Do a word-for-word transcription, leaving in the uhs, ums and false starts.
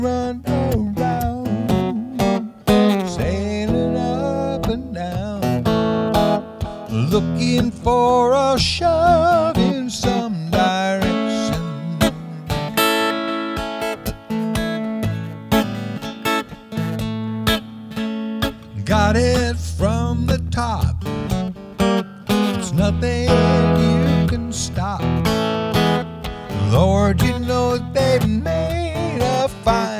run around, sailing up and down, looking for a shove in some direction. Got it from the top, it's nothing you can stop. Lord, you know they've made a fine